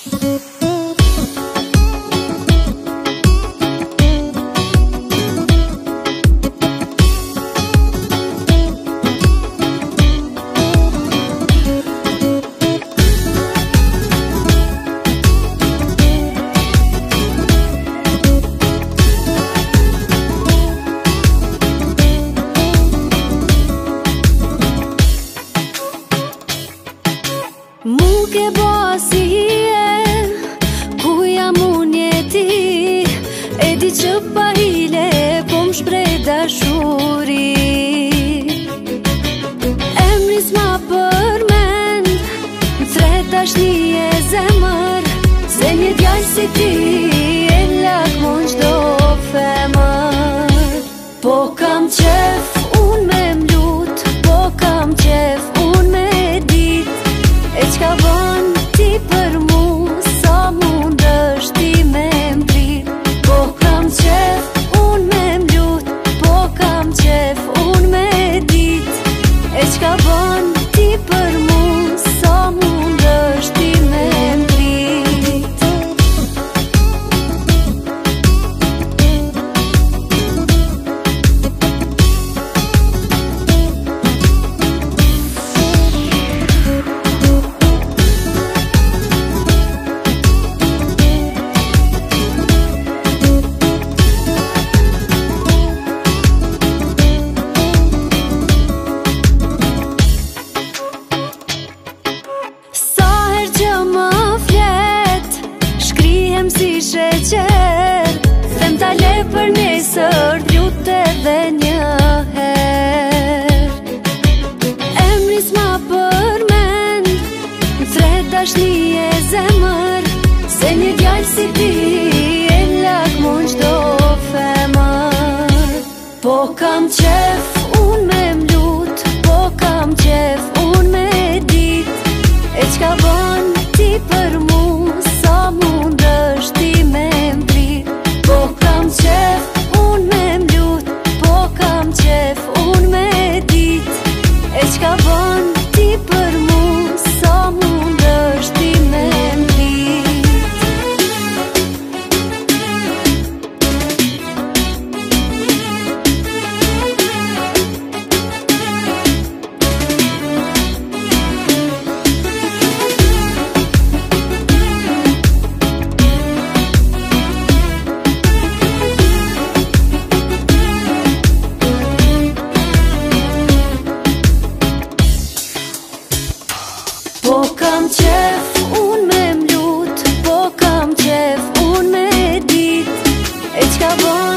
Mu ke basi ku jam unë jeti, e di që pa hile po m'shprej dashuri. Emri s'ma përmend, m'thret dashni e zemër, se një djallë si ti e lakmon çdo femër. Po kam qef unë me m'lut, po kam qef unë me dit, e qka bën ti për mu, sa mund është ti me m'prit. Po kam qef unë me m'lut, po kam qef unë me dit, e qka bën ti për mu, sa mund është ti me m'prit. Si sheqer, them ta le për nesër, t'lut edhe një her. Emri s'ma përmend, m'thret dashni e zemër, se një djallë si ti e lakmon çdo femër. Po kam qef unë me m'lut, po kam qef unë me dit, e qka bën ti për mu, sa mund është ti me m'prit. Po kam qef unë me m'lut, po kam qef unë me dit, e qka bën ti për mu, sa mund është ti me m'prit. Po kam qef unë me m'lut, po kam qef unë me dit, e qka bën